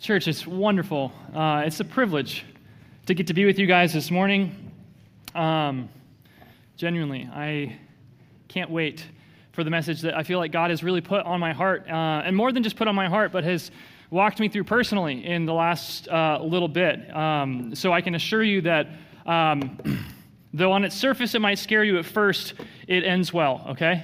Church, it's wonderful. It's a privilege to get to be with you guys this morning. Genuinely, I can't wait for the message that I feel like God has really put on my heart, and more than just put on my heart, but has walked me through personally in the last little bit. So I can assure you that though on its surface it might scare you at first, it ends well, okay?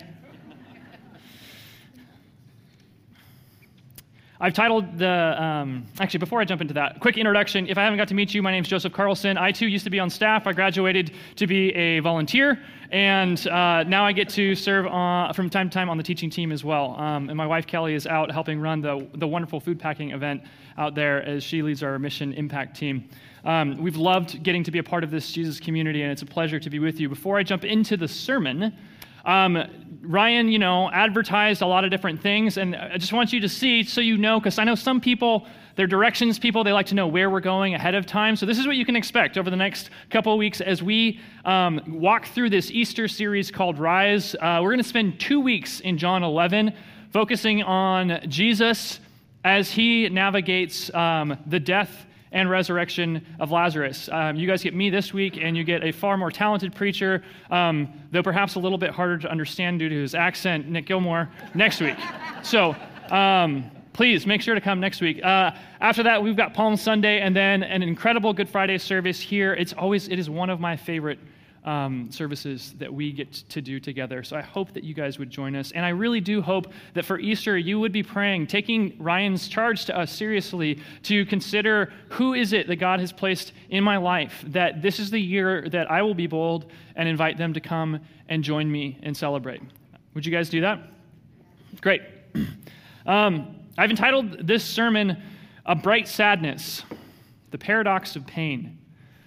I've titled actually, before I jump into that, quick introduction. If I haven't got to meet you, my name's Joseph Carlson. I, too, used to be on staff. I graduated to be a volunteer, and now I get to serve from time to time on the teaching team as well. And my wife, Kelly, is out helping run the wonderful food packing event out there as she leads our mission impact team. We've loved getting to be a part of this Jesus community, and it's a pleasure to be with you. Before I jump into the sermon, Ryan, advertised a lot of different things, and I just want you to see, so you know, because I know some people, they're directions people, they like to know where we're going ahead of time. So this is what you can expect over the next couple of weeks as we walk through this Easter series called Rise. We're going to spend 2 weeks in John 11, focusing on Jesus as he navigates the death and resurrection of Lazarus. You guys get me this week, and you get a far more talented preacher, though perhaps a little bit harder to understand due to his accent, Nick Gilmore, next week. So please make sure to come next week. After that, we've got Palm Sunday, and then an incredible Good Friday service here. It is one of my favorite services that we get to do together. So I hope that you guys would join us. And I really do hope that for Easter, you would be praying, taking Ryan's charge to us seriously, to consider who is it that God has placed in my life, that this is the year that I will be bold and invite them to come and join me and celebrate. Would you guys do that? Great. I've entitled this sermon, A Bright Sadness, The Paradox of Pain.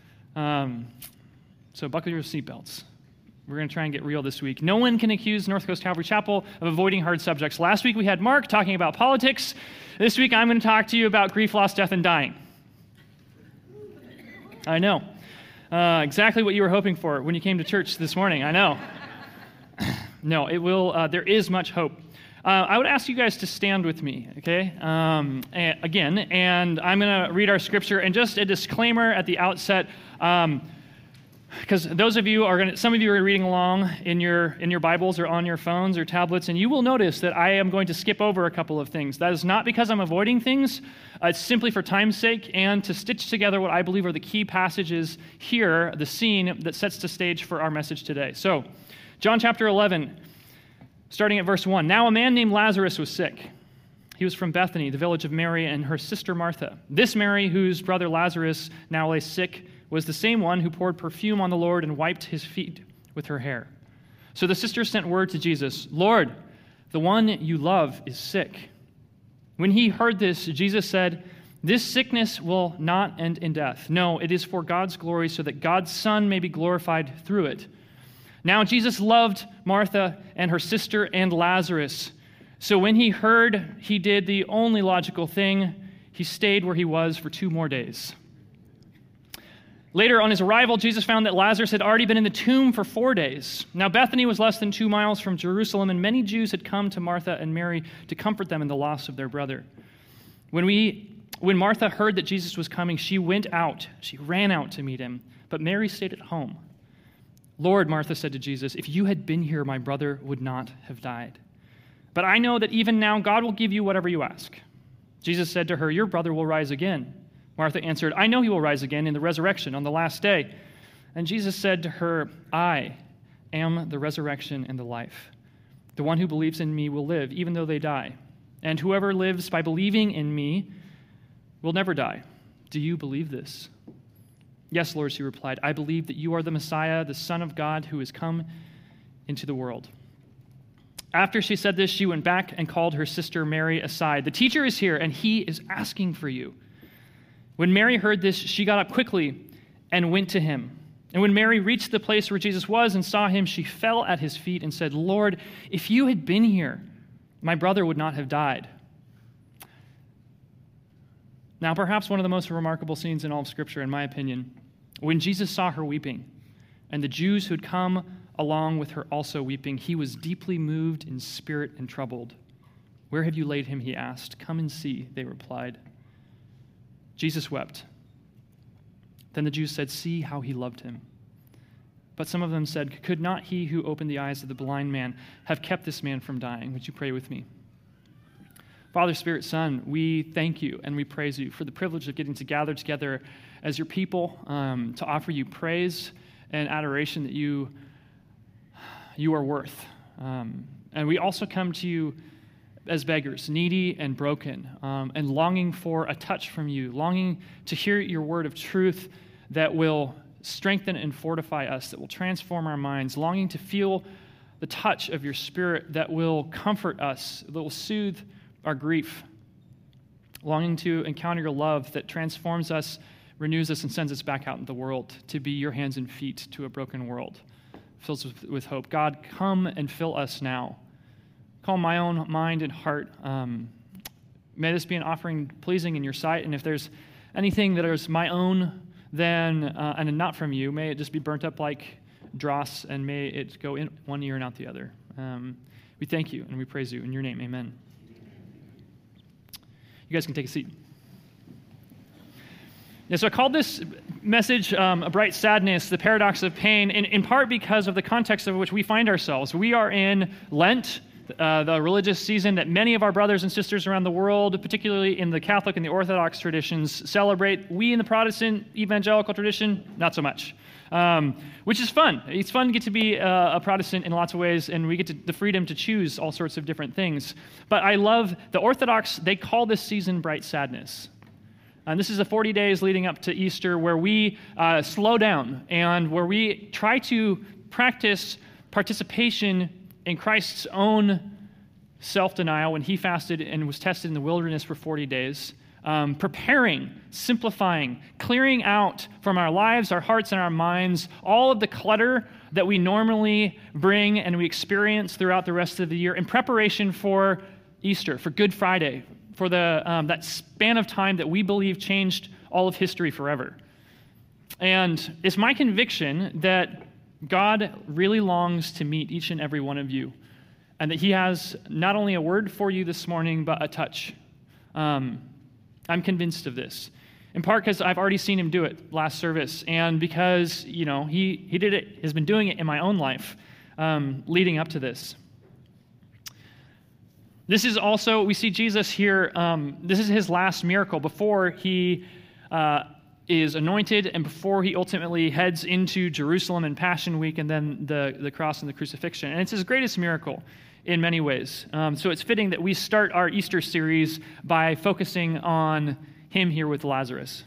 So buckle your seatbelts. We're going to try and get real this week. No one can accuse North Coast Calvary Chapel of avoiding hard subjects. Last week we had Mark talking about politics. This week I'm going to talk to you about grief, loss, death, and dying. I know. Exactly what you were hoping for when you came to church this morning. I know. No, it will. There is much hope. I would ask you guys to stand with me, okay? Again, and I'm going to read our scripture. And just a disclaimer at the outset, because those of you some of you are reading along in your Bibles or on your phones or tablets, and you will notice that I am going to skip over a couple of things. That is not because I'm avoiding things. It's simply for time's sake and to stitch together what I believe are the key passages here, the scene that sets the stage for our message today. So, John chapter 11, starting at verse 1. Now a man named Lazarus was sick. He was from Bethany, the village of Mary and her sister Martha. This Mary, whose brother Lazarus now lay sick, was the same one who poured perfume on the Lord and wiped his feet with her hair. So the sisters sent word to Jesus, Lord, the one you love is sick. When he heard this, Jesus said, this sickness will not end in death. No, it is for God's glory, so that God's Son may be glorified through it. Now Jesus loved Martha and her sister and Lazarus. So when he heard, he did the only logical thing. He stayed where he was for 2 more days. Later, on his arrival, Jesus found that Lazarus had already been in the tomb for 4 days. Now, Bethany was less than 2 miles from Jerusalem, and many Jews had come to Martha and Mary to comfort them in the loss of their brother. When Martha heard that Jesus was coming, she went out. She ran out to meet him, but Mary stayed at home. Lord, Martha said to Jesus, if you had been here, my brother would not have died. But I know that even now God will give you whatever you ask. Jesus said to her, your brother will rise again. Martha answered, I know he will rise again in the resurrection on the last day. And Jesus said to her, I am the resurrection and the life. The one who believes in me will live, even though they die. And whoever lives by believing in me will never die. Do you believe this? Yes, Lord, she replied, I believe that you are the Messiah, the Son of God, who has come into the world. After she said this, she went back and called her sister Mary aside. The teacher is here, and he is asking for you. When Mary heard this, she got up quickly and went to him. And when Mary reached the place where Jesus was and saw him, she fell at his feet and said, Lord, if you had been here, my brother would not have died. Now, perhaps one of the most remarkable scenes in all of Scripture, in my opinion, when Jesus saw her weeping, and the Jews who had come along with her also weeping, he was deeply moved in spirit and troubled. Where have you laid him, he asked. Come and see, they replied. Jesus wept. Then the Jews said, "See how he loved him." But some of them said, "Could not he who opened the eyes of the blind man have kept this man from dying?" Would you pray with me? Father, Spirit, Son, we thank you and we praise you for the privilege of getting to gather together as your people to offer you praise and adoration that you are worth. And we also come to you as beggars, needy and broken, and longing for a touch from you, longing to hear your word of truth that will strengthen and fortify us, that will transform our minds, longing to feel the touch of your Spirit that will comfort us, that will soothe our grief, longing to encounter your love that transforms us, renews us, and sends us back out into the world to be your hands and feet to a broken world, fills us with hope. God, come and fill us now. Calm my own mind and heart. May this be an offering pleasing in your sight, and if there's anything that is my own then and not from you, may it just be burnt up like dross, and may it go in one ear and out the other. We thank you and we praise you. In your name, amen. You guys can take a seat. Yeah, so I called this message A Bright Sadness, the Paradox of Pain, in part because of the context of which we find ourselves. We are in Lent, the religious season that many of our brothers and sisters around the world, particularly in the Catholic and the Orthodox traditions, celebrate. We in the Protestant evangelical tradition, not so much, which is fun. It's fun to get to be a Protestant in lots of ways, and we get the freedom to choose all sorts of different things. But I love the Orthodox, they call this season Bright Sadness. And this is the 40 days leading up to Easter where we slow down and where we try to practice participation in Christ's own self-denial when he fasted and was tested in the wilderness for 40 days, preparing, simplifying, clearing out from our lives, our hearts, and our minds all of the clutter that we normally bring and we experience throughout the rest of the year in preparation for Easter, for Good Friday, for that span of time that we believe changed all of history forever. And it's my conviction that God really longs to meet each and every one of you, and that he has not only a word for you this morning, but a touch. I'm convinced of this, in part because I've already seen him do it last service, and because, he did it, has been doing it in my own life leading up to this. This is also, we see Jesus here, this is his last miracle before he is anointed and before he ultimately heads into Jerusalem in Passion Week and then the cross and the crucifixion. And it's his greatest miracle in many ways. So it's fitting that we start our Easter series by focusing on him here with Lazarus.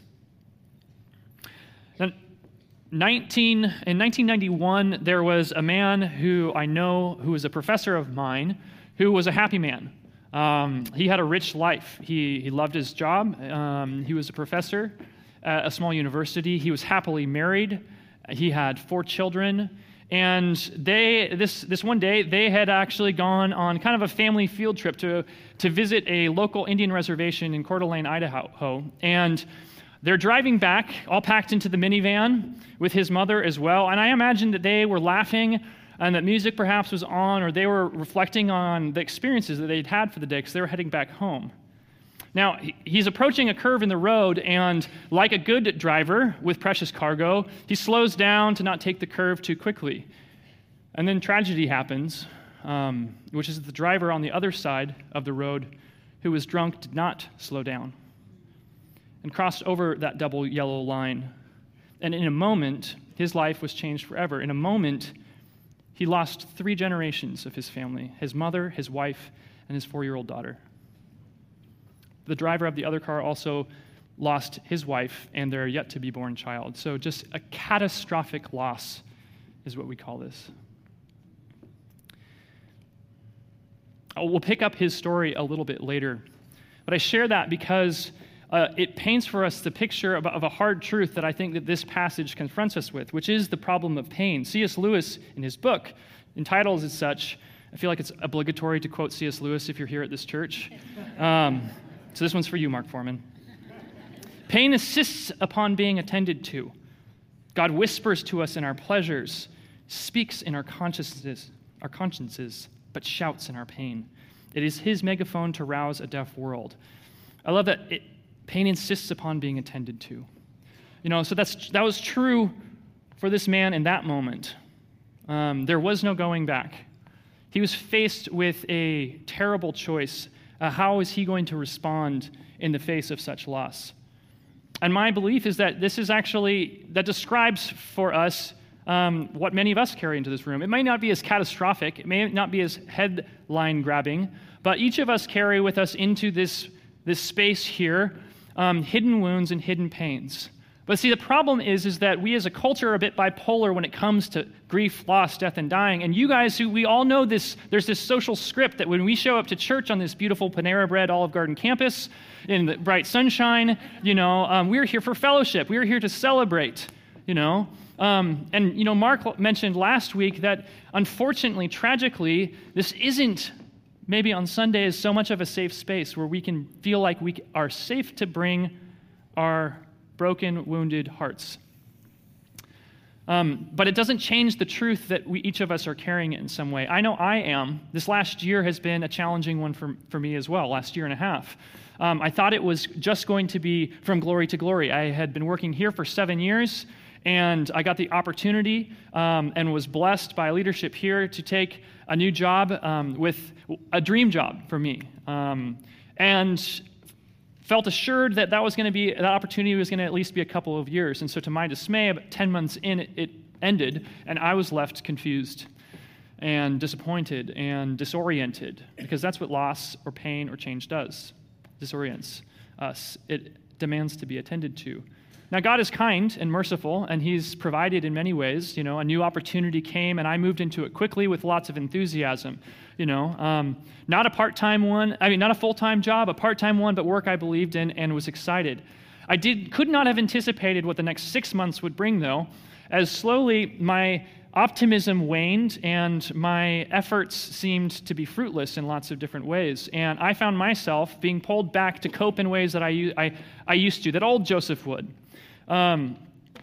Now, in 1991, there was a man who I know who was a professor of mine who was a happy man. He had a rich life. He loved his job. He was a professor at a small university. He was happily married. He had 4 children. And this one day, they had actually gone on kind of a family field trip to visit a local Indian reservation in Coeur d'Alene, Idaho. And they're driving back, all packed into the minivan with his mother as well. And I imagine that they were laughing and that music perhaps was on, or they were reflecting on the experiences that they'd had for the day because they were heading back home. Now, he's approaching a curve in the road, and like a good driver with precious cargo, he slows down to not take the curve too quickly. And then tragedy happens, which is the driver on the other side of the road who was drunk did not slow down and crossed over that double yellow line. And in a moment, his life was changed forever. In a moment, he lost 3 generations of his family, his mother, his wife, and his 4-year-old daughter. The driver of the other car also lost his wife and their yet-to-be-born child. So just a catastrophic loss is what we call this. We'll pick up his story a little bit later. But I share that because it paints for us the picture of a hard truth that I think that this passage confronts us with, which is the problem of pain. C.S. Lewis, in his book, entitles as such, I feel like it's obligatory to quote C.S. Lewis if you're here at this church. So this one's for you, Mark Foreman. Pain insists upon being attended to. God whispers to us in our pleasures, speaks in our consciences, but shouts in our pain. It is his megaphone to rouse a deaf world. I love that Pain insists upon being attended to. So that was true for this man in that moment. There was no going back. He was faced with a terrible choice. How is he going to respond in the face of such loss? And my belief is that that describes for us what many of us carry into this room. It may not be as catastrophic, it may not be as headline grabbing, but each of us carry with us into this space here hidden wounds and hidden pains. But see, the problem is that we as a culture are a bit bipolar when it comes to grief, loss, death, and dying. And you guys, we all know this, there's this social script that when we show up to church on this beautiful Panera Bread Olive Garden campus in the bright sunshine, we're here for fellowship. We're here to celebrate, Mark mentioned last week that unfortunately, tragically, this isn't maybe on Sundays so much of a safe space where we can feel like we are safe to bring our broken, wounded hearts. But it doesn't change the truth that each of us are carrying it in some way. I know I am. This last year has been a challenging one for me as well, last year and a half. I thought it was just going to be from glory to glory. I had been working here for 7 years, and I got the opportunity and was blessed by leadership here to take a new job with a dream job for me. And felt assured that that opportunity was going to at least be a couple of years. And so to my dismay, about 10 months in, it ended, and I was left confused and disappointed and disoriented, because that's what loss or pain or change does. Disorients us. It demands to be attended to. Now, God is kind and merciful, and he's provided in many ways. A new opportunity came, and I moved into it quickly with lots of enthusiasm. Not a part-time one, not a full-time job, a part-time one, but work I believed in and was excited. I could not have anticipated what the next 6 months would bring, though, as slowly my optimism waned and my efforts seemed to be fruitless in lots of different ways. And I found myself being pulled back to cope in ways that I used to, that old Joseph would. That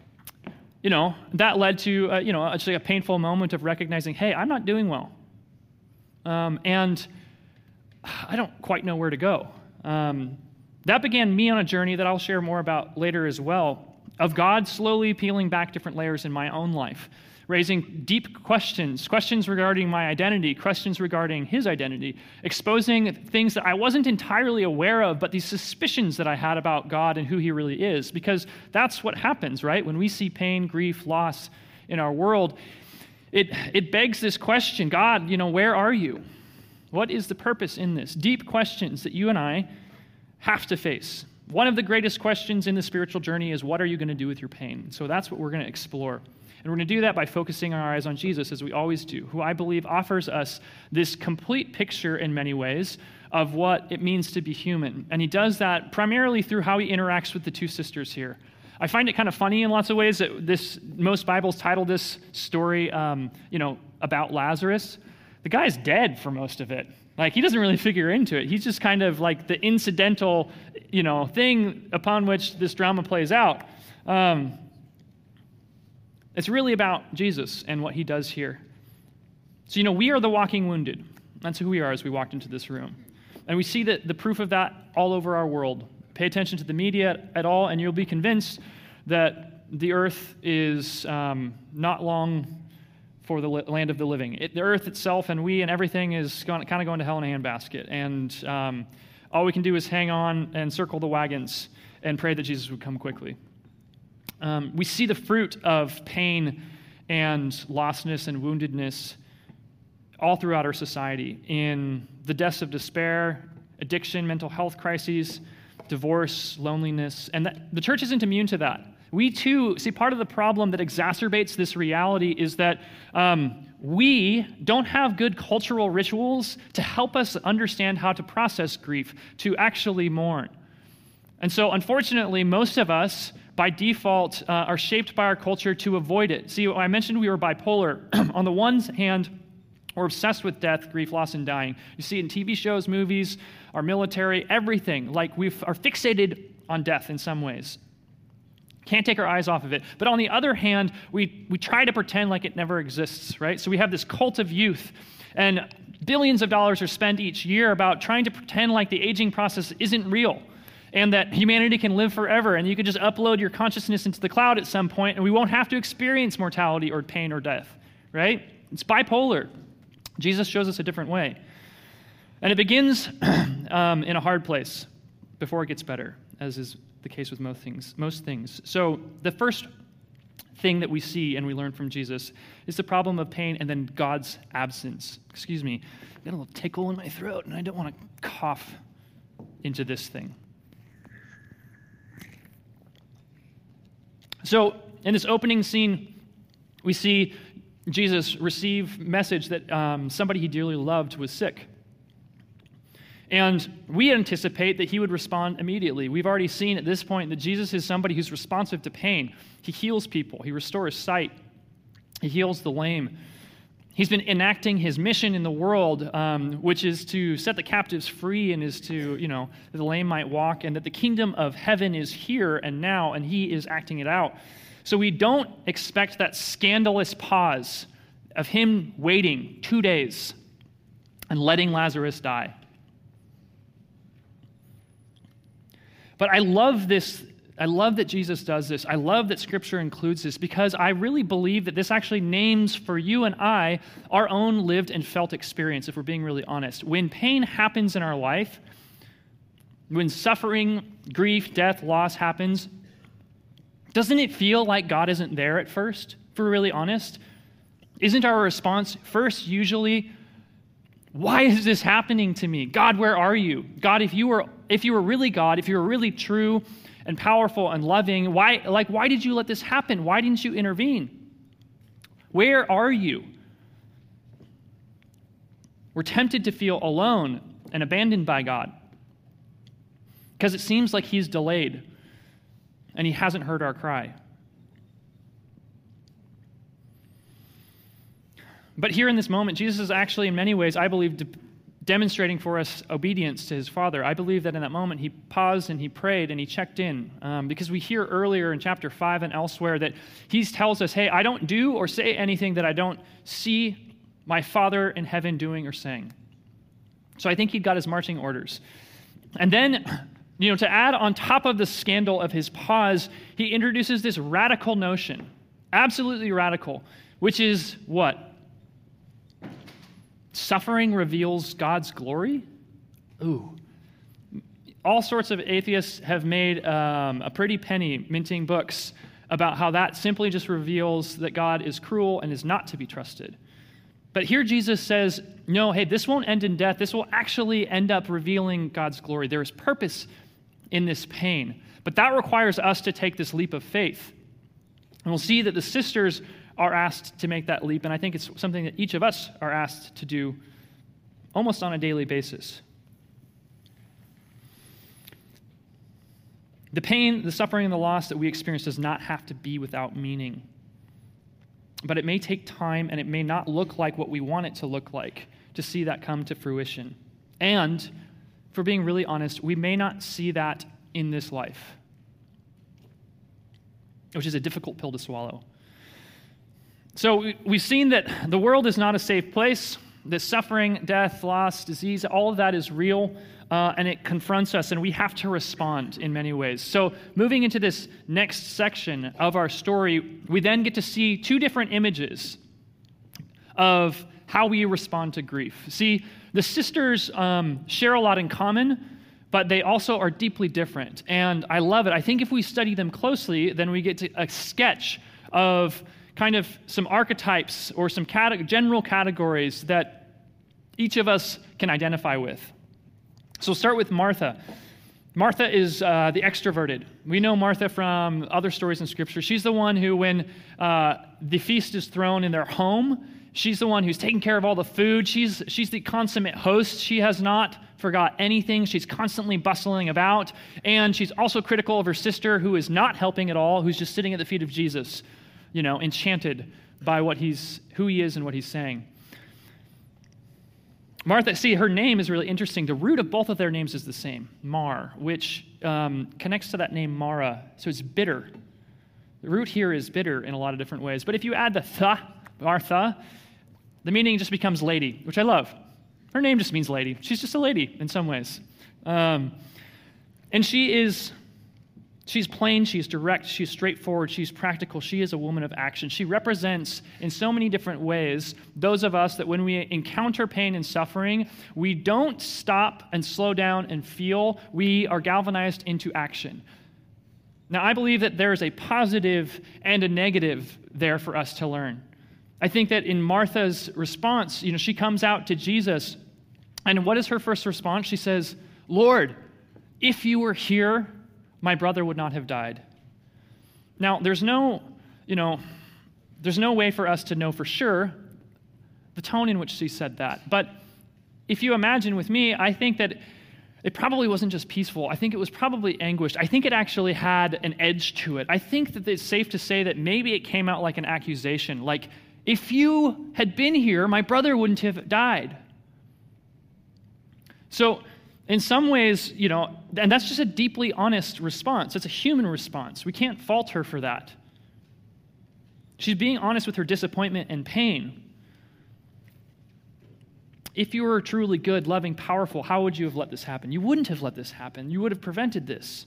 led to, actually a painful moment of recognizing, hey, I'm not doing well. And I don't quite know where to go. That began me on a journey that I'll share more about later as well, of God slowly peeling back different layers in my own life, raising deep questions regarding my identity, questions regarding his identity, exposing things that I wasn't entirely aware of, but these suspicions that I had about God and who he really is, because that's what happens, right? When we see pain, grief, loss in our world, it begs this question, God, where are you? What is the purpose in this? Deep questions that you and I have to face. One of the greatest questions in the spiritual journey is, what are you going to do with your pain? So that's what we're going to explore. And we're going to do that by focusing our eyes on Jesus, as we always do, who I believe offers us this complete picture in many ways of what it means to be human. And he does that primarily through how he interacts with the two sisters here. I find it kind of funny in lots of ways that most Bibles title this story, about Lazarus. The guy's dead for most of it. Like, he doesn't really figure into it. He's just kind of like the incidental, thing upon which this drama plays out. It's really about Jesus and what he does here. So, we are the walking wounded. That's who we are as we walked into this room. And we see the proof of that all over our world. Pay attention to the media at all, and you'll be convinced that the earth is not long for the land of the living. The earth itself and we and everything is kind of going to hell in a handbasket. And all we can do is hang on and circle the wagons and pray that Jesus would come quickly. We see the fruit of pain and lostness and woundedness all throughout our society, in the deaths of despair, addiction, mental health crises, divorce, loneliness, and the church isn't immune to that. We too, see, part of the problem that exacerbates this reality is that we don't have good cultural rituals to help us understand how to process grief, to actually mourn. And so, unfortunately, most of us, by default, are shaped by our culture to avoid it. See, I mentioned we were bipolar. On the one hand, we're obsessed with death, grief, loss, and dying. You see it in TV shows, movies, our military, everything. Like, we are fixated on death in some ways. Can't take our eyes off of it. But on the other hand, we try to pretend like it never exists, right? So we have this cult of youth, and billions of dollars are spent each year about trying to pretend like the aging process isn't real. and that humanity can live forever, and you can just upload your consciousness into the cloud at some point, and we won't have to experience mortality or pain or death, right? It's bipolar. Jesus shows us a different way. And it begins in a hard place before it gets better, as is the case with most things. So the first thing that we see and we learn from Jesus is the problem of pain and then God's absence. Excuse me, I got a little tickle in my throat, and I don't want to cough into this thing. So in this opening scene, we see Jesus receive message that somebody he dearly loved was sick. And we anticipate that he would respond immediately. We've already seen at this point that Jesus is somebody who's responsive to pain. He heals people. He restores sight. He heals the lame. He's been enacting his mission in the world, which is to set the captives free and is to, that the lame might walk, and that the kingdom of heaven is here and now, and he is acting it out. So we don't expect that scandalous pause of him waiting 2 days and letting Lazarus die. But I love this. I love that Jesus does this. I love that Scripture includes this, because I really believe that this actually names for you and I our own lived and felt experience, if we're being really honest. When pain happens in our life, when suffering, grief, death, loss happens, doesn't it feel like God isn't there at first, if we're really honest? Isn't our response first usually, why is this happening to me? God, where are you? God, if you were really God, if you were really true and powerful and loving, why did you let this happen? Why didn't you intervene? Where are you? We're tempted to feel alone and abandoned by God because it seems like he's delayed and he hasn't heard our cry. But here in this moment, Jesus is actually, in many ways, I believe, demonstrating for us obedience to his Father. I believe that in that moment, he paused and he prayed and he checked in. Because we hear earlier in chapter 5 and elsewhere that he tells us, hey, I don't do or say anything that I don't see my Father in heaven doing or saying. So I think he'd got his marching orders. And then, to add on top of the scandal of his pause, he introduces this radical notion, absolutely radical, which is what? Suffering reveals God's glory? Ooh. All sorts of atheists have made a pretty penny minting books about how that simply just reveals that God is cruel and is not to be trusted. But here Jesus says, no, hey, this won't end in death. This will actually end up revealing God's glory. There is purpose in this pain. But that requires us to take this leap of faith. And we'll see that the sisters are asked to make that leap, and I think it's something that each of us are asked to do almost on a daily basis. The pain, the suffering, and the loss that we experience does not have to be without meaning. But it may take time, and it may not look like what we want it to look like to see that come to fruition. And, for being really honest, we may not see that in this life, which is a difficult pill to swallow. So we've seen that the world is not a safe place, that suffering, death, loss, disease, all of that is real, and it confronts us, and we have to respond in many ways. So moving into this next section of our story, we then get to see two different images of how we respond to grief. See, the sisters share a lot in common, but they also are deeply different, and I love it. I think if we study them closely, then we get to a sketch of kind of some archetypes or some general categories that each of us can identify with. So we'll start with Martha. Martha is the extroverted. We know Martha from other stories in Scripture. She's the one who, when the feast is thrown in their home, she's the one who's taking care of all the food. She's the consummate host. She has not forgot anything. She's constantly bustling about. And she's also critical of her sister, who is not helping at all, who's just sitting at the feet of Jesus, enchanted by who he is and what he's saying. Martha, see, her name is really interesting. The root of both of their names is the same, Mar, which connects to that name Mara. So it's bitter. The root here is bitter in a lot of different ways. But if you add the th, Martha, the meaning just becomes lady, which I love. Her name just means lady. She's just a lady in some ways. And she's plain, she's direct, she's straightforward, she's practical. She is a woman of action. She represents, in so many different ways, those of us that when we encounter pain and suffering, we don't stop and slow down and feel. We are galvanized into action. Now, I believe that there is a positive and a negative there for us to learn. I think that in Martha's response, she comes out to Jesus, and what is her first response? She says, "Lord, if you were here, my brother would not have died." Now, there's no way for us to know for sure the tone in which she said that. But if you imagine with me, I think that it probably wasn't just peaceful. I think it was probably anguished. I think it actually had an edge to it. I think that it's safe to say that maybe it came out like an accusation, like, if you had been here, my brother wouldn't have died. So, in some ways, and that's just a deeply honest response. It's a human response. We can't fault her for that. She's being honest with her disappointment and pain. If you were truly good, loving, powerful, how would you have let this happen? You wouldn't have let this happen. You would have prevented this.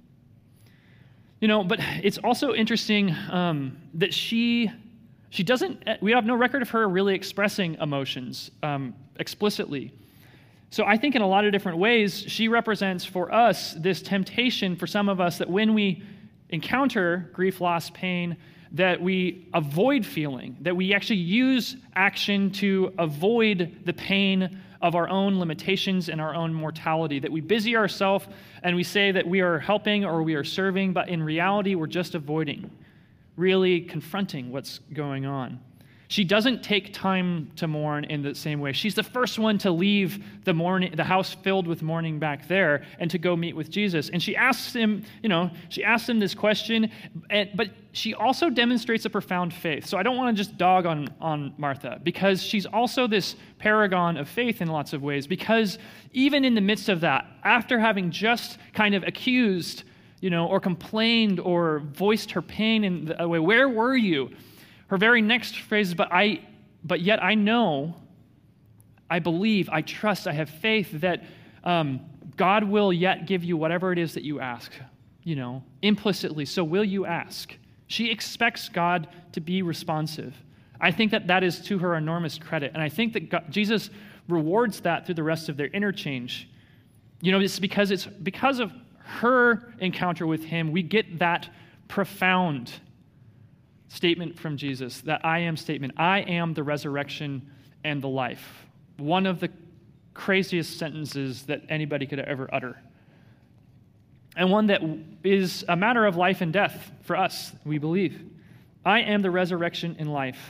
But it's also interesting that she doesn't, we have no record of her really expressing emotions explicitly. So I think in a lot of different ways, she represents for us this temptation for some of us that when we encounter grief, loss, pain, that we avoid feeling, that we actually use action to avoid the pain of our own limitations and our own mortality, that we busy ourselves and we say that we are helping or we are serving, but in reality, we're just avoiding, really confronting what's going on. She doesn't take time to mourn in the same way. She's the first one to leave the house filled with mourning back there and to go meet with Jesus. And she asks him, this question, but she also demonstrates a profound faith. So I don't want to just dog on Martha, because she's also this paragon of faith in lots of ways, because even in the midst of that, after having just kind of accused, or complained or voiced her pain in a way, where were you? Her very next phrase is, but yet I know, I believe, I trust, I have faith that God will yet give you whatever it is that you ask, implicitly. So will you ask? She expects God to be responsive. I think that is to her enormous credit. And I think that Jesus rewards that through the rest of their interchange. It's because of her encounter with him, we get that profound statement from Jesus, that I am statement. I am the resurrection and the life. One of the craziest sentences that anybody could ever utter. And one that is a matter of life and death for us, we believe. I am the resurrection and life.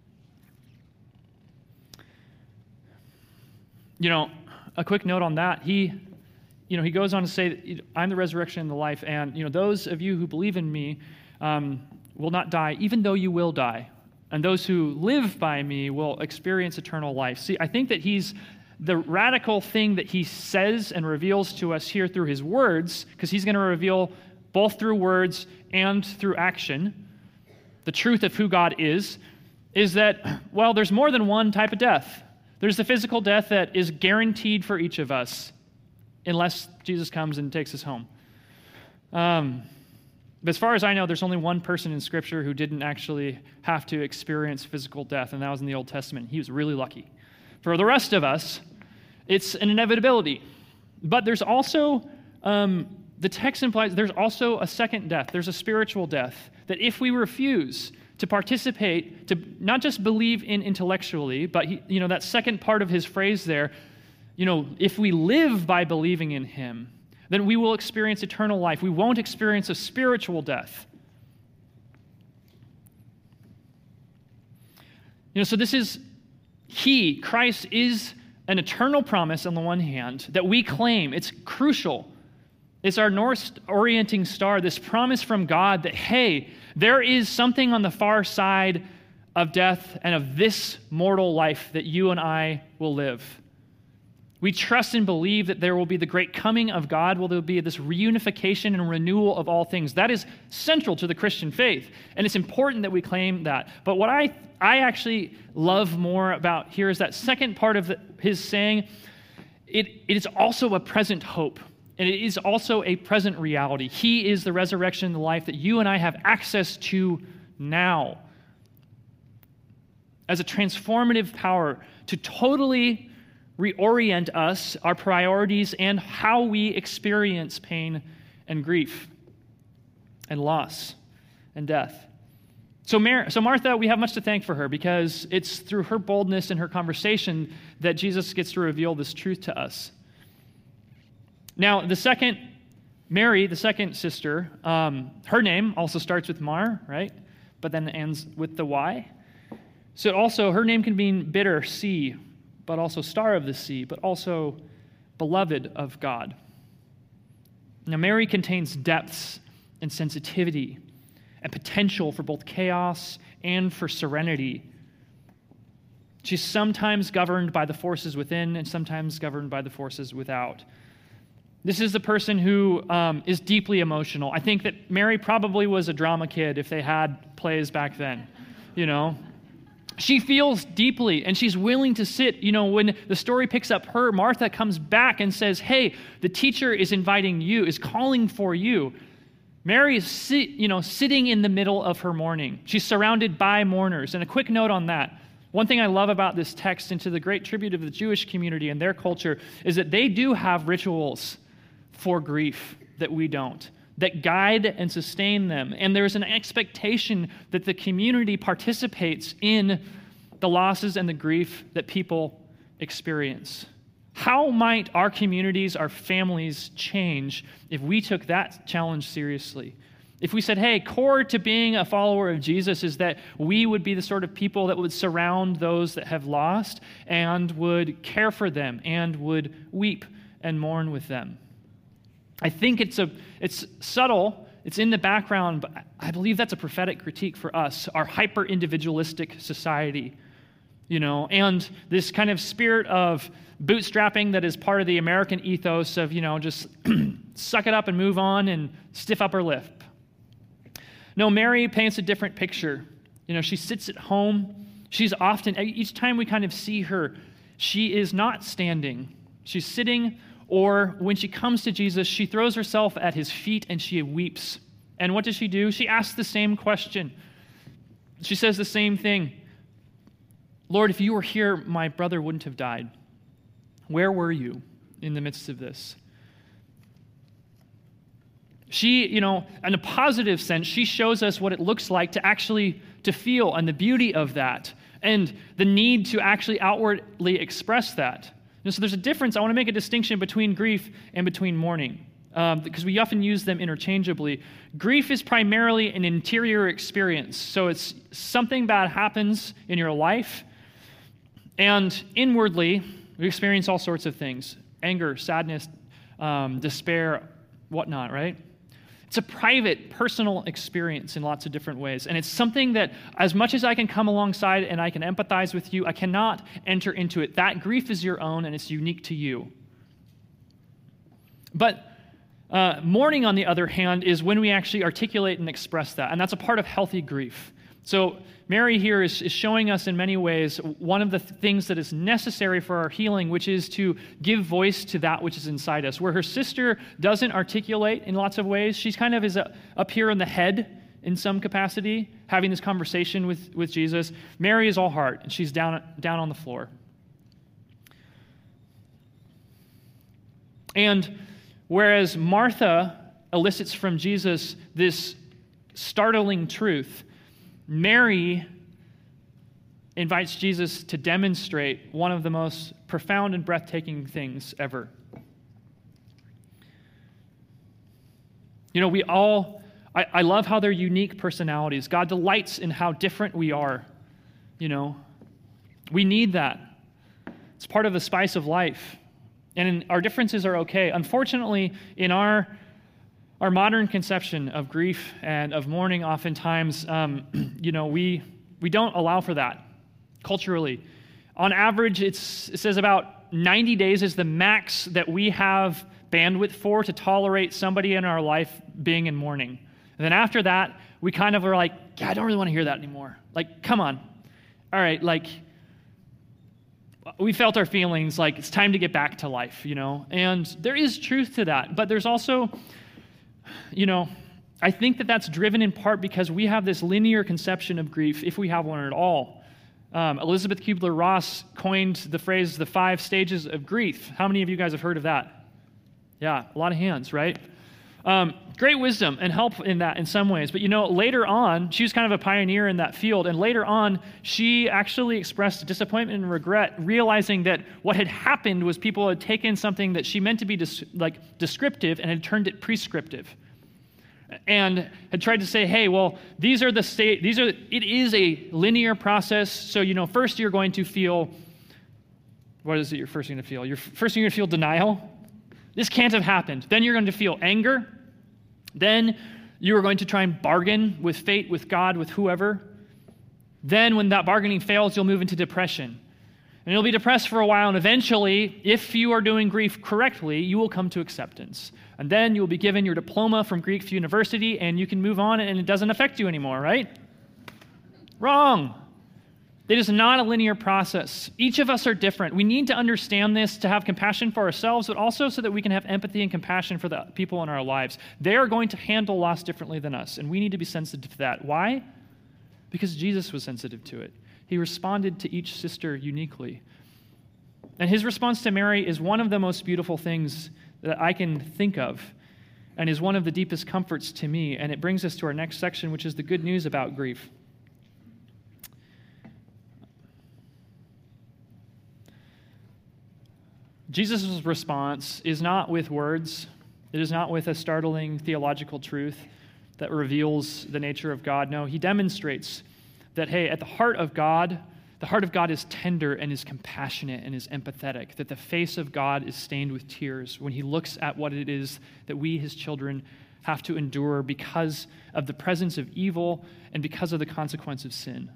A quick note on that. He goes on to say that I'm the resurrection and the life, and those of you who believe in me will not die, even though you will die. And those who live by me will experience eternal life. See, I think that the radical thing that he says and reveals to us here through his words, because he's going to reveal both through words and through action, the truth of who God is that, well, there's more than one type of death. There's the physical death that is guaranteed for each of us, unless Jesus comes and takes us home. But as far as I know, there's only one person in Scripture who didn't actually have to experience physical death, and that was in the Old Testament. He was really lucky. For the rest of us, it's an inevitability. But there's also, the text implies there's also a second death. There's a spiritual death, that if we refuse to participate, to not just believe in intellectually, but that second part of his phrase there, if we live by believing in him, then we will experience eternal life. We won't experience a spiritual death. So this is Christ is an eternal promise on the one hand that we claim. It's crucial. It's our north-orienting star, this promise from God that, hey, there is something on the far side of death and of this mortal life that you and I will live. We trust and believe that there will be the great coming of God, will there be this reunification and renewal of all things. That is central to the Christian faith, and it's important that we claim that. But what I actually love more about here is that second part of his saying, it is also a present hope. And it is also a present reality. He is the resurrection and the life that you and I have access to now as a transformative power to totally reorient us, our priorities, and how we experience pain and grief and loss and death. So Martha, we have much to thank for her because it's through her boldness and her conversation that Jesus gets to reveal this truth to us. Now, Mary, the second sister, her name also starts with Mar, right? But then ends with the Y. So also, her name can mean bitter, sea, but also star of the sea, but also beloved of God. Now, Mary contains depths and sensitivity and potential for both chaos and for serenity. She's sometimes governed by the forces within and sometimes governed by the forces without. This is the person who is deeply emotional. I think that Mary probably was a drama kid if they had plays back then, you know. She feels deeply, and she's willing to sit. You know, when the story picks up her, Martha comes back and says, hey, the teacher is inviting you, is calling for you. Mary is sitting in the middle of her mourning. She's surrounded by mourners. And a quick note on that. One thing I love about this text, and to the great tribute of the Jewish community and their culture, is that they do have rituals for grief that we don't, that guide and sustain them. And there's an expectation that the community participates in the losses and the grief that people experience. How might our communities, our families change if we took that challenge seriously? If we said, hey, core to being a follower of Jesus is that we would be the sort of people that would surround those that have lost and would care for them and would weep and mourn with them. I think it's subtle, it's in the background, but I believe that's a prophetic critique for us, our hyper-individualistic society, you know, and this kind of spirit of bootstrapping that is part of the American ethos of, you know, just suck it up and move on and stiff upper lip. No, Mary paints a different picture. You know, she sits at home. She's often, each time we kind of see her, she is not standing. She's sitting. Or when she comes to Jesus, she throws herself at his feet and she weeps. And what does she do? She asks the same question. She says the same thing. Lord, if you were here, my brother wouldn't have died. Where were you in the midst of this? She, you know, in a positive sense, she shows us what it looks like to feel and the beauty of that and the need to actually outwardly express that. So there's a difference. I want to make a distinction between grief and between mourning because we often use them interchangeably. Grief is primarily an interior experience. So it's something bad happens in your life, and inwardly, we experience all sorts of things: anger, sadness, despair, whatnot, right? It's a private, personal experience in lots of different ways. And it's something that, as much as I can come alongside and I can empathize with you, I cannot enter into it. That grief is your own and it's unique to you. But mourning, on the other hand, is when we actually articulate and express that. And that's a part of healthy grief. So Mary here is showing us in many ways one of the things that is necessary for our healing, which is to give voice to that which is inside us. Where her sister doesn't articulate in lots of ways, she's kind of is up here in the head in some capacity, having this conversation with Jesus. Mary is all heart, and she's down on the floor. And whereas Martha elicits from Jesus this startling truth, Mary invites Jesus to demonstrate one of the most profound and breathtaking things ever. You know, I love how they're unique personalities. God delights in how different we are, you know. We need that. It's part of the spice of life. And our differences are okay. Unfortunately, in our modern conception of grief and of mourning, oftentimes, you know, we don't allow for that culturally. On average, it says about 90 days is the max that we have bandwidth for to tolerate somebody in our life being in mourning. And then after that, we kind of are like, yeah, I don't really want to hear that anymore. Like, come on. All right, like, we felt our feelings like it's time to get back to life, And there is truth to that. But there's also, I think that that's driven in part because we have this linear conception of grief, if we have one at all. Elizabeth Kubler-Ross coined the phrase, the 5 stages of grief. How many of you guys have heard of that? Yeah, a lot of hands, right? Great wisdom and help in that in some ways. But later on, she was kind of a pioneer in that field. And later on, she actually expressed disappointment and regret, realizing that what had happened was people had taken something that she meant to be descriptive and had turned it prescriptive. And had tried to say, hey, well, it is a linear process. So, first you're going to feel, what is it you're first going to feel? First you're going to feel denial. This can't have happened. Then you're going to feel anger. Then you are going to try and bargain with fate, with God, with whoever. Then when that bargaining fails, you'll move into depression. And you'll be depressed for a while, and eventually, if you are doing grief correctly, you will come to acceptance. And then you'll be given your diploma from Greek University, and you can move on, and it doesn't affect you anymore, right? Wrong. It is not a linear process. Each of us are different. We need to understand this to have compassion for ourselves, but also so that we can have empathy and compassion for the people in our lives. They are going to handle loss differently than us, and we need to be sensitive to that. Why? Because Jesus was sensitive to it. He responded to each sister uniquely. And his response to Mary is one of the most beautiful things that I can think of, and is one of the deepest comforts to me. And it brings us to our next section, which is the good news about grief. Jesus' response is not with words. It is not with a startling theological truth that reveals the nature of God. No, he demonstrates that, hey, at the heart of God is tender and is compassionate and is empathetic, that the face of God is stained with tears when he looks at what it is that we, his children, have to endure because of the presence of evil and because of the consequence of sin.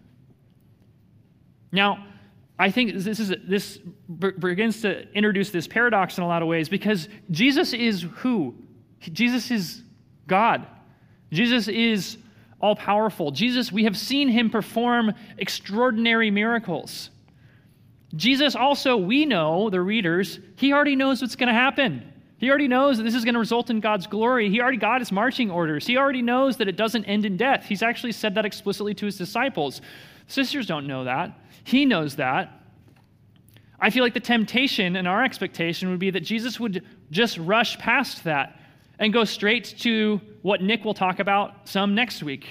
Now, I think this begins to introduce this paradox in a lot of ways, because Jesus is who? Jesus is God. Jesus is all-powerful. Jesus, we have seen him perform extraordinary miracles. Jesus also, we know, the readers, he already knows what's going to happen. He already knows that this is going to result in God's glory. He already got his marching orders. He already knows that it doesn't end in death. He's actually said that explicitly to his disciples. Sisters don't know that. He knows that. I feel like the temptation and our expectation would be that Jesus would just rush past that and go straight to what Nick will talk about some next week.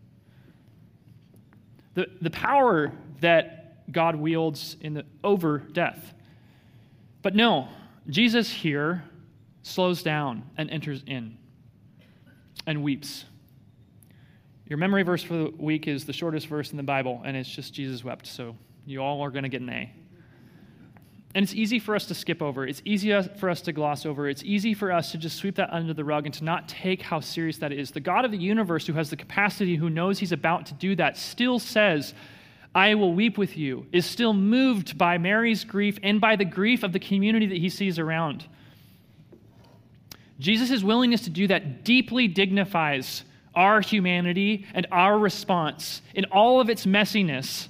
The power that God wields over death. But no, Jesus here slows down and enters in and weeps. Your memory verse for the week is the shortest verse in the Bible, and it's just Jesus wept, so you all are going to get an A. And it's easy for us to skip over. It's easy for us to gloss over. It's easy for us to just sweep that under the rug and to not take how serious that is. The God of the universe, who has the capacity, who knows he's about to do that, still says, I will weep with you, is still moved by Mary's grief and by the grief of the community that he sees around. Jesus' willingness to do that deeply dignifies our humanity and our response in all of its messiness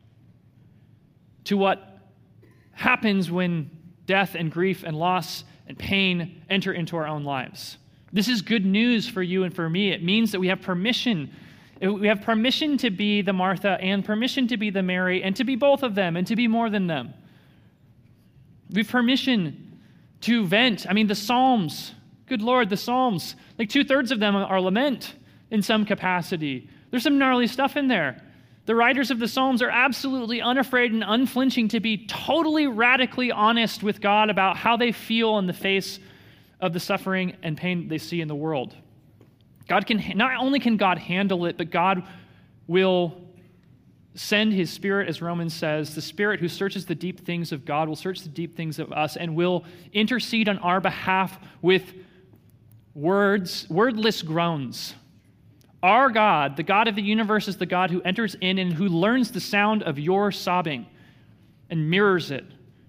to what happens when death and grief and loss and pain enter into our own lives. This is good news for you and for me. It means that we have permission. We have permission to be the Martha and permission to be the Mary and to be both of them and to be more than them. We have permission to vent. The Psalms, good Lord, the Psalms, like 2/3 of them are lament in some capacity. There's some gnarly stuff in there. The writers of the Psalms are absolutely unafraid and unflinching to be totally radically honest with God about how they feel in the face of the suffering and pain they see in the world. Not only can God handle it, but God will send his Spirit, as Romans says. The Spirit who searches the deep things of God will search the deep things of us and will intercede on our behalf with wordless groans. Our God, the God of the universe, is the God who enters in and who learns the sound of your sobbing and mirrors it.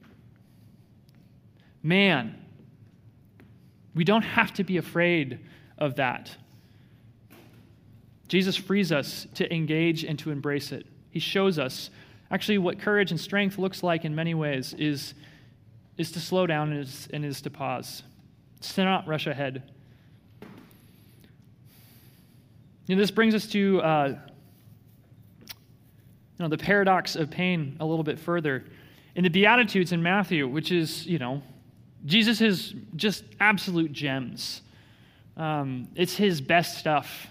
Man, we don't have to be afraid of that. Jesus frees us to engage and to embrace it. He shows us Actually, what courage and strength looks like in many ways is to slow down and is to pause. It's to not rush ahead. This brings us to the paradox of pain a little bit further. In the Beatitudes in Matthew, which is, Jesus is just absolute gems. It's his best stuff.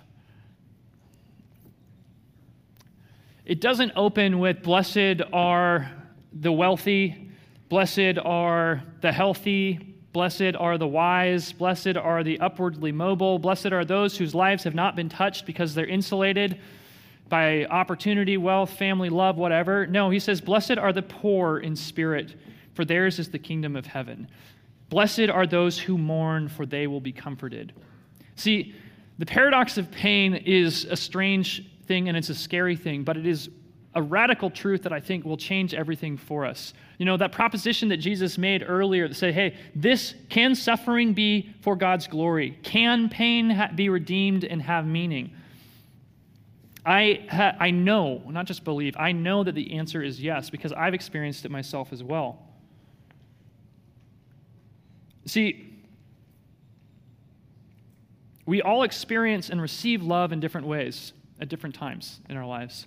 It doesn't open with, blessed are the wealthy, blessed are the healthy, blessed are the wise, blessed are the upwardly mobile, blessed are those whose lives have not been touched because they're insulated by opportunity, wealth, family, love, whatever. No, he says, blessed are the poor in spirit, for theirs is the kingdom of heaven. Blessed are those who mourn, for they will be comforted. See, the paradox of pain is a strange thing and it's a scary thing, but it is a radical truth that I think will change everything for us. That proposition that Jesus made earlier that said, hey, can suffering be for God's glory? Can pain be redeemed and have meaning? I know, not just believe, I know that the answer is yes, because I've experienced it myself as well. See, we all experience and receive love in different ways at different times in our lives.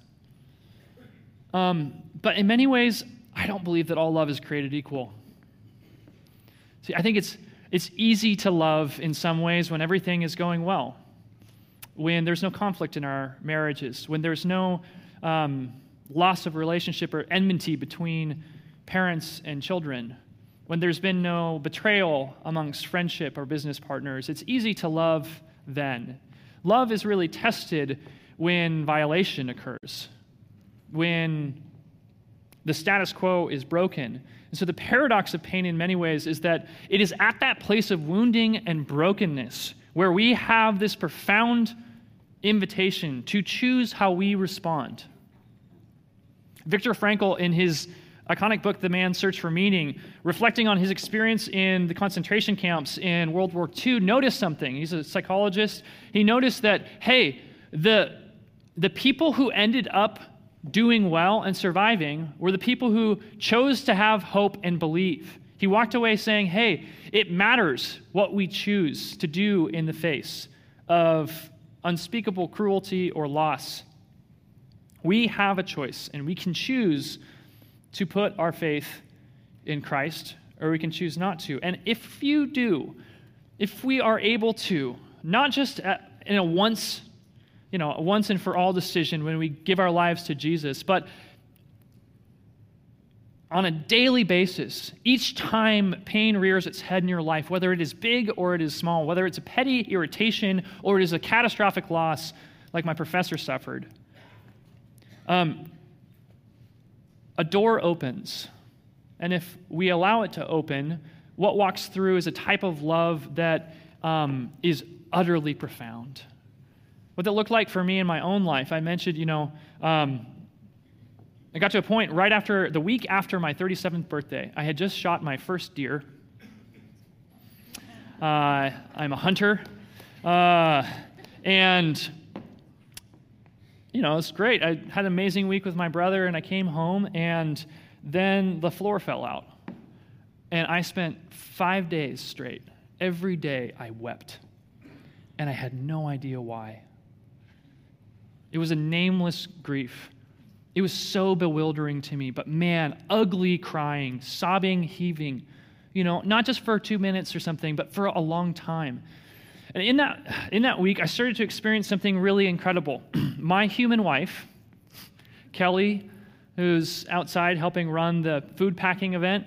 But in many ways, I don't believe that all love is created equal. See, I think it's easy to love in some ways when everything is going well, when there's no conflict in our marriages, when there's no loss of relationship or enmity between parents and children, when there's been no betrayal amongst friendship or business partners. It's easy to love then. Love is really tested when violation occurs, when the status quo is broken. And so the paradox of pain in many ways is that it is at that place of wounding and brokenness where we have this profound invitation to choose how we respond. Viktor Frankl, in his iconic book, The Man's Search for Meaning, reflecting on his experience in the concentration camps in World War II, noticed something. He's a psychologist. He noticed that, hey, the people who ended up doing well and surviving were the people who chose to have hope and believe. He walked away saying, hey, it matters what we choose to do in the face of unspeakable cruelty or loss. We have a choice, and we can choose to put our faith in Christ, or we can choose not to. And if you do, if we are able to, not just in a once and for all decision when we give our lives to Jesus, but on a daily basis, each time pain rears its head in your life, whether it is big or it is small, whether it's a petty irritation or it is a catastrophic loss like my professor suffered, a door opens. And if we allow it to open, what walks through is a type of love that is utterly profound. What that looked like for me in my own life, I mentioned, I got to a point right after, the week after my 37th birthday, I had just shot my first deer. I'm a hunter. And it's great. I had an amazing week with my brother, and I came home, and then the floor fell out. And I spent 5 days straight. Every day I wept. And I had no idea why. It was a nameless grief. It was so bewildering to me, but man, ugly crying, sobbing, heaving, not just for 2 minutes or something, but for a long time. And in that week, I started to experience something really incredible. My human wife, Kelly, who's outside helping run the food packing event,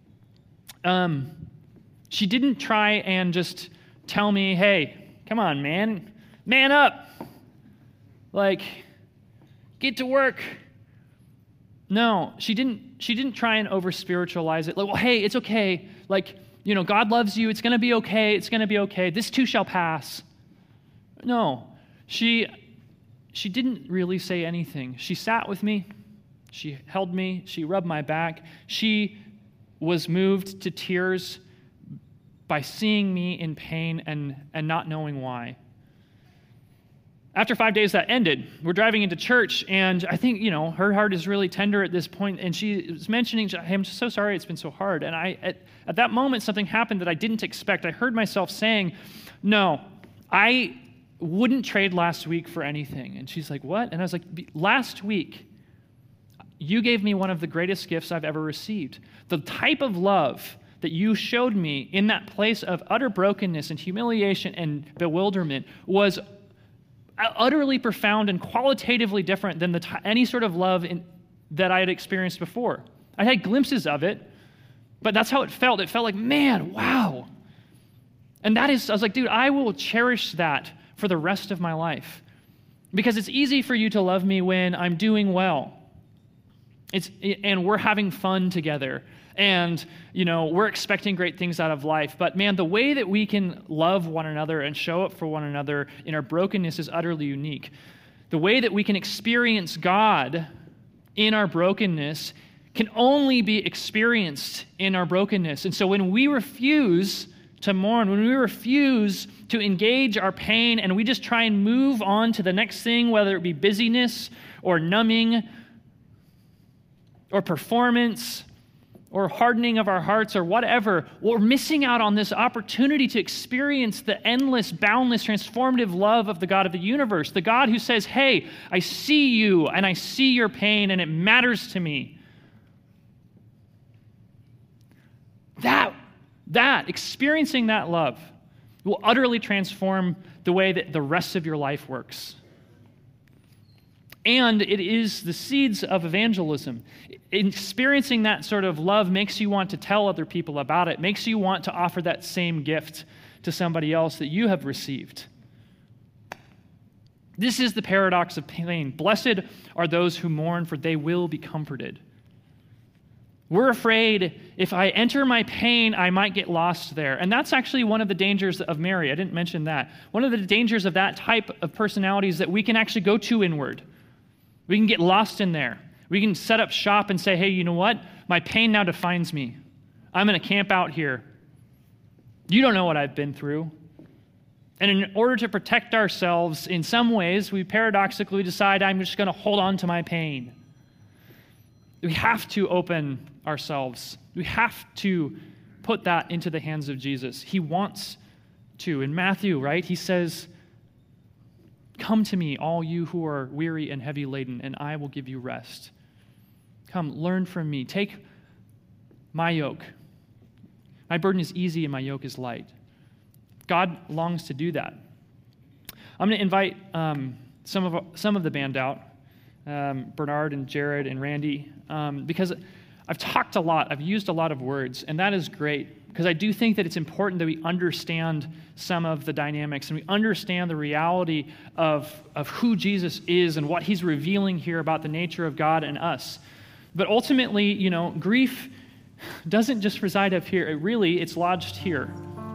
she didn't try and just tell me, hey, come on, man up. Like, get to work. No, she didn't try and over-spiritualize it. Like, well, hey, it's okay. Like, God loves you. It's going to be okay. It's going to be okay. This too shall pass. No, she didn't really say anything. She sat with me. She held me. She rubbed my back. She was moved to tears by seeing me in pain and not knowing why. After 5 days that ended, we're driving into church, and I think, her heart is really tender at this point, and she was mentioning, hey, I'm just so sorry it's been so hard. And at that moment, something happened that I didn't expect. I heard myself saying, no, I wouldn't trade last week for anything. And she's like, what? And I was like, last week, you gave me one of the greatest gifts I've ever received. The type of love that you showed me in that place of utter brokenness and humiliation and bewilderment was utterly profound and qualitatively different than any sort of love that I had experienced before. I had glimpses of it, but that's how it felt. It felt like, man, wow. And I was like, dude, I will cherish that for the rest of my life. Because it's easy for you to love me when I'm doing well. And we're having fun together. And, we're expecting great things out of life. But man, the way that we can love one another and show up for one another in our brokenness is utterly unique. The way that we can experience God in our brokenness can only be experienced in our brokenness. And so when we refuse to mourn, when we refuse to engage our pain and we just try and move on to the next thing, whether it be busyness or numbing or performance or hardening of our hearts or whatever, we're missing out on this opportunity to experience the endless, boundless, transformative love of the God of the universe, the God who says, hey, I see you and I see your pain and it matters to me. Experiencing that love will utterly transform the way that the rest of your life works. And it is the seeds of evangelism. Experiencing that sort of love makes you want to tell other people about it, makes you want to offer that same gift to somebody else that you have received. This is the paradox of pain. Blessed are those who mourn, for they will be comforted. We're afraid if I enter my pain, I might get lost there. And that's actually one of the dangers of Mary. I didn't mention that. One of the dangers of that type of personality is that we can actually go too inward. We can get lost in there. We can set up shop and say, hey, you know what? My pain now defines me. I'm going to camp out here. You don't know what I've been through. And in order to protect ourselves, in some ways, we paradoxically decide, I'm just going to hold on to my pain. We have to open ourselves. We have to put that into the hands of Jesus. He wants to. In Matthew, right, he says, come to me, all you who are weary and heavy laden, and I will give you rest. Come, learn from me. Take my yoke. My burden is easy and my yoke is light. God longs to do that. I'm going to invite some of the band out, Bernard and Jared and Randy, because I've talked a lot. I've used a lot of words, and that is great because I do think that it's important that we understand some of the dynamics and we understand the reality of who Jesus is and what he's revealing here about the nature of God and us. But ultimately, grief doesn't just reside up here. It's lodged here,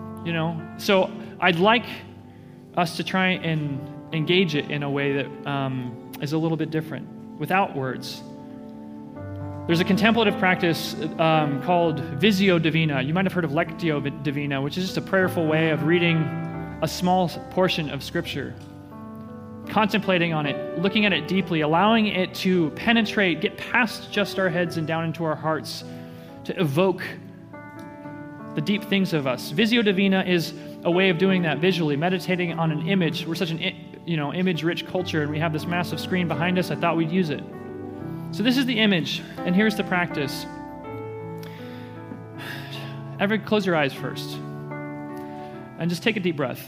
So I'd like us to try and engage it in a way that is a little bit different, without words. There's a contemplative practice called Visio Divina. You might have heard of Lectio Divina, which is just a prayerful way of reading a small portion of Scripture, contemplating on it, looking at it deeply, allowing it to penetrate, get past just our heads and down into our hearts, to evoke the deep things of us. Visio Divina is a way of doing that visually, meditating on an image. We're such an image-rich culture, and we have this massive screen behind us. I thought we'd use it. So this is the image, and here's the practice. Close your eyes first, and just take a deep breath.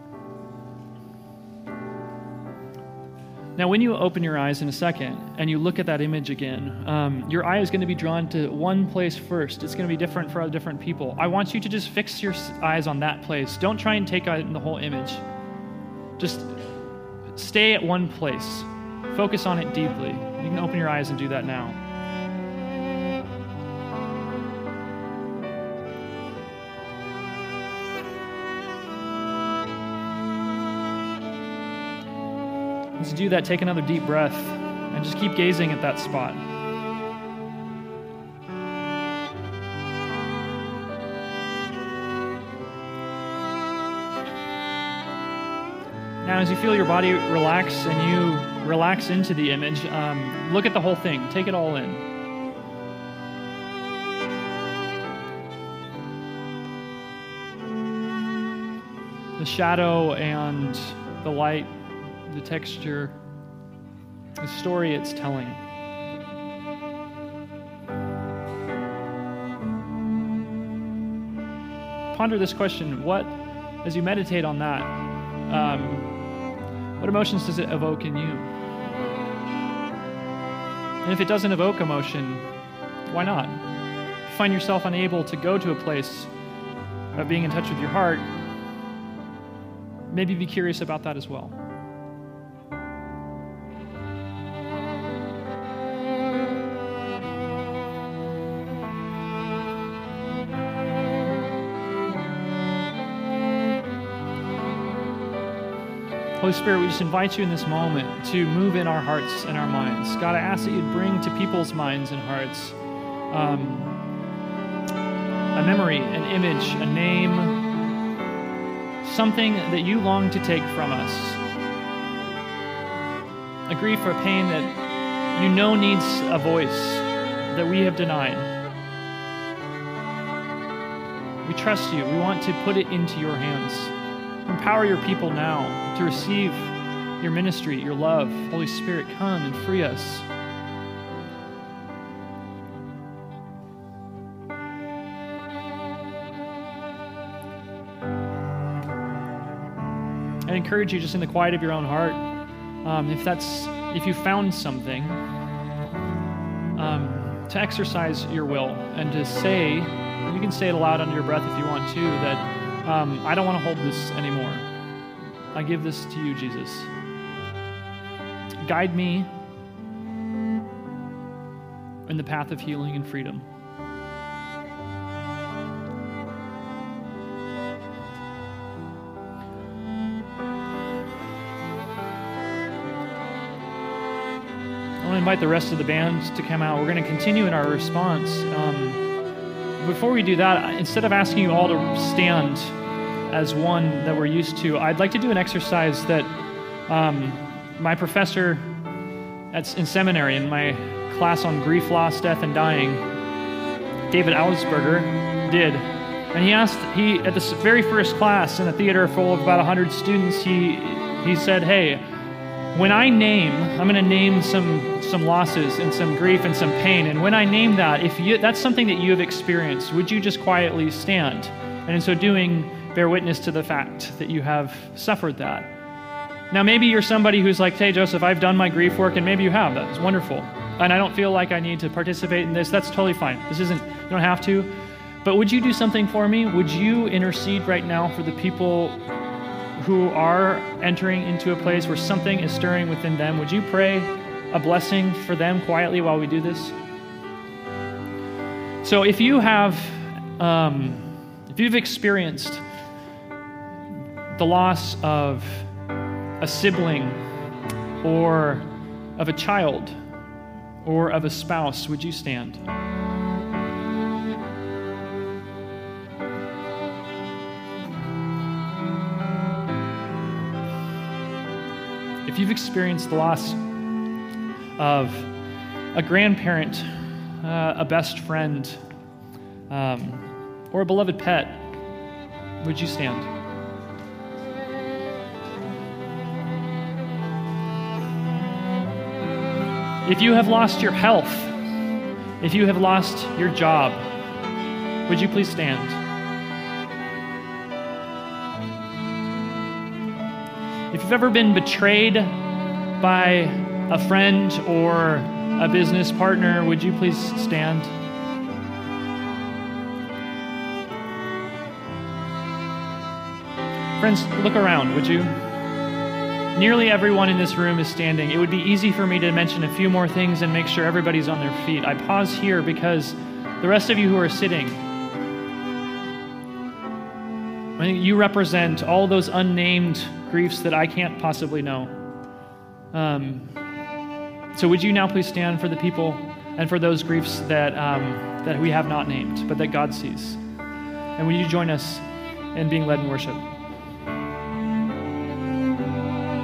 Now, when you open your eyes in a second, and you look at that image again, your eye is going to be drawn to one place first. It's going to be different for different people. I want you to just fix your eyes on that place. Don't try and take in the whole image. Just stay at one place. Focus on it deeply. You can open your eyes and do that now. As you do that, take another deep breath and just keep gazing at that spot. now, as you feel your body relax and you relax into the image, look at the whole thing. Take it all in. The shadow and the light, the texture, the story it's telling. Ponder this question: as you meditate on that, what emotions does it evoke in you? And if it doesn't evoke emotion, why not? If you find yourself unable to go to a place of being in touch with your heart, maybe be curious about that as well. Holy Spirit, we just invite you in this moment to move in our hearts and our minds. God, I ask that you'd bring to people's minds and hearts a memory, an image, a name, something that you long to take from us. A grief or pain that you know needs a voice that we have denied. We trust you. We want to put it into your hands. Empower your people now to receive your ministry, your love. Holy Spirit, come and free us. I encourage you just in the quiet of your own heart, if you found something, to exercise your will and to say, you can say it aloud under your breath if you want to, that I don't want to hold this anymore. I give this to you, Jesus. Guide me in the path of healing and freedom. I want to invite the rest of the band to come out. We're going to continue in our response. Before we do that, instead of asking you all to stand as one that we're used to, I'd like to do an exercise that my professor in seminary, in my class on grief, loss, death, and dying, David Augsburger, did. And he at this very first class in a theater full of about 100 students, he said, hey, when I name, I'm going to name some losses and some grief and some pain. And when I name that, if that's something that you have experienced, would you just quietly stand? And in so doing, bear witness to the fact that you have suffered that. Now, maybe you're somebody who's like, hey, Joseph, I've done my grief work, and maybe you have. That's wonderful. And I don't feel like I need to participate in this. That's totally fine. You don't have to. But would you do something for me? Would you intercede right now for the people who are entering into a place where something is stirring within them? Would you pray a blessing for them quietly while we do this? So if you've experienced the loss of a sibling or of a child or of a spouse, would you stand? If you've experienced the loss of a grandparent, a best friend, or a beloved pet, would you stand? If you have lost your health, if you have lost your job, would you please stand? If you've ever been betrayed by a friend or a business partner, would you please stand? Friends, look around, would you? Nearly everyone in this room is standing. It would be easy for me to mention a few more things and make sure everybody's on their feet. I pause here because the rest of you who are sitting, I think you represent all those unnamed griefs that I can't possibly know. So would you now please stand for the people and for those griefs that we have not named, but that God sees? And would you join us in being led in worship?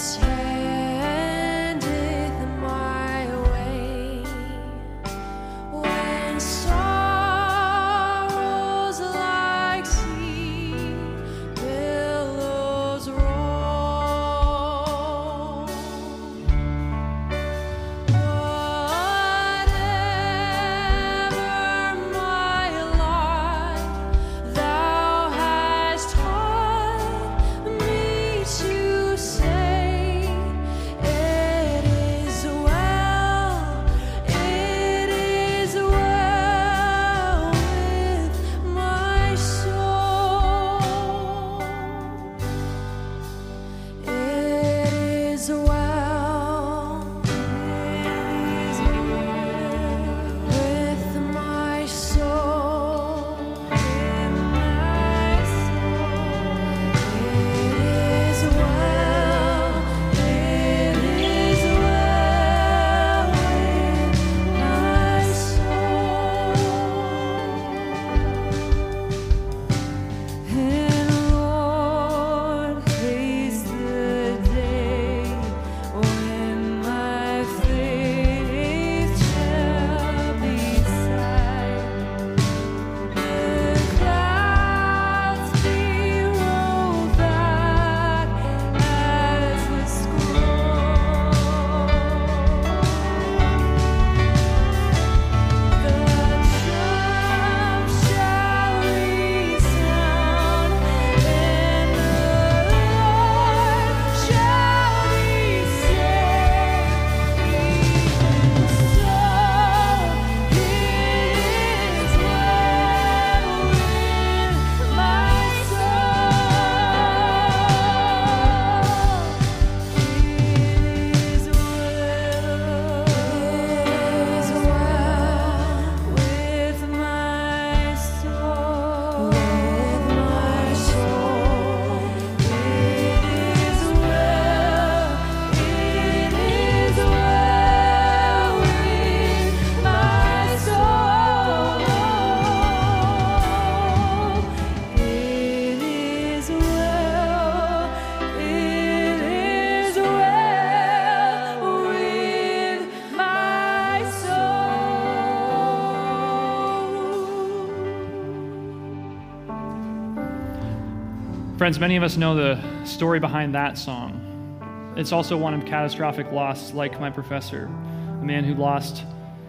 Friends, many of us know the story behind that song. It's also one of catastrophic loss, like my professor, a man who lost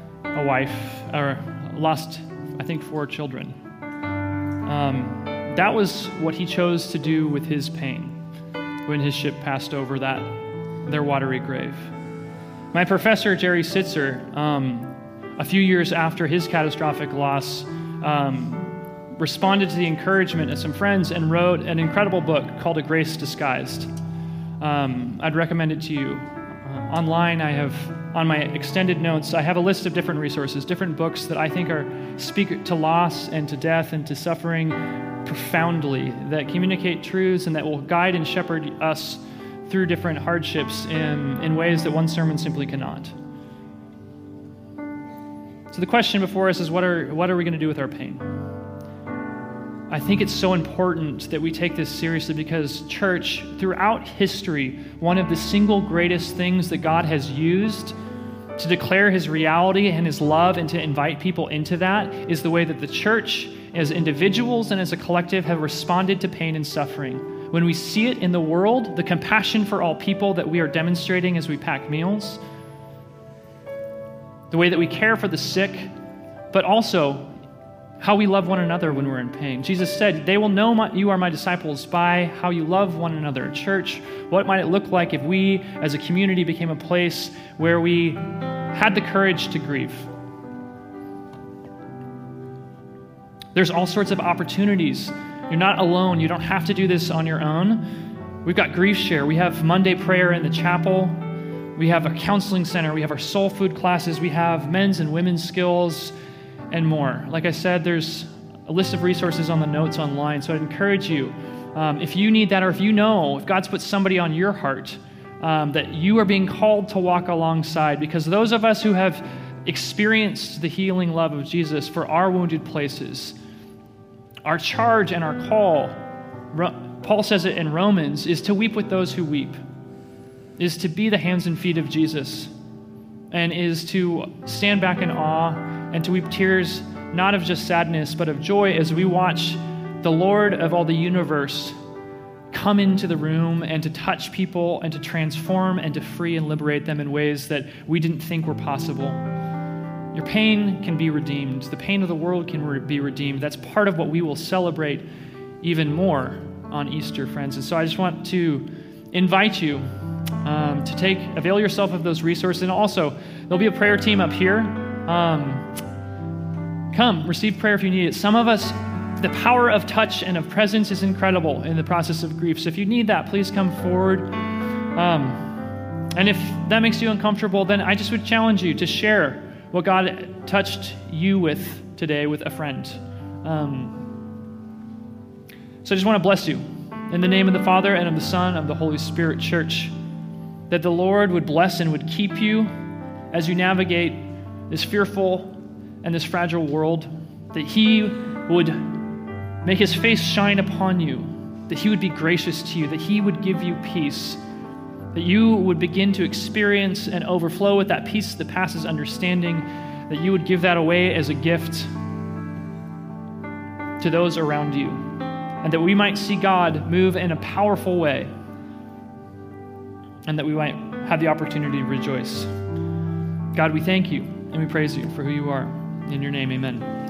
a wife, or lost, I think, 4 children. That was what he chose to do with his pain when his ship passed over their watery grave. My professor, Jerry Sitzer, a few years after his catastrophic loss, responded to the encouragement of some friends and wrote an incredible book called A Grace Disguised. I'd recommend it to you. Online, I have, on my extended notes, I have a list of different resources, different books that I think speak to loss and to death and to suffering profoundly, that communicate truths and that will guide and shepherd us through different hardships in ways that one sermon simply cannot. So the question before us is, what are we going to do with our pain? I think it's so important that we take this seriously because, church, throughout history, one of the single greatest things that God has used to declare his reality and his love and to invite people into that is the way that the church, as individuals and as a collective, have responded to pain and suffering. When we see it in the world, the compassion for all people that we are demonstrating as we pack meals, the way that we care for the sick, but also how we love one another when we're in pain. Jesus said, they will know you are my disciples by how you love one another. Church, what might it look like if we as a community became a place where we had the courage to grieve? There's all sorts of opportunities. You're not alone. You don't have to do this on your own. We've got Grief Share. We have Monday prayer in the chapel. We have a counseling center. We have our soul food classes. We have men's and women's skills, and more. Like I said, there's a list of resources on the notes online, so I'd encourage you, if you need that, or if God's put somebody on your heart, that you are being called to walk alongside, because those of us who have experienced the healing love of Jesus for our wounded places, our charge and our call, Paul says it in Romans, is to weep with those who weep. is to be the hands and feet of Jesus, and is to stand back in awe and to weep tears, not of just sadness, but of joy as we watch the Lord of all the universe come into the room and to touch people and to transform and to free and liberate them in ways that we didn't think were possible. Your pain can be redeemed. The pain of the world can be redeemed. That's part of what we will celebrate even more on Easter, friends. And so I just want to invite you to avail yourself of those resources. And also, there'll be a prayer team up here. Come, receive prayer if you need it. Some of us, the power of touch and of presence is incredible in the process of grief. So if you need that, please come forward. And if that makes you uncomfortable, then I just would challenge you to share what God touched you with today with a friend. So I just want to bless you in the name of the Father and of the Son and of the Holy Spirit, church, that the Lord would bless and would keep you as you navigate this fearful and this fragile world, that He would make His face shine upon you, that He would be gracious to you, that He would give you peace, that you would begin to experience and overflow with that peace that passes understanding, that you would give that away as a gift to those around you, and that we might see God move in a powerful way, and that we might have the opportunity to rejoice. God, we thank you and we praise you for who you are. In your name, amen.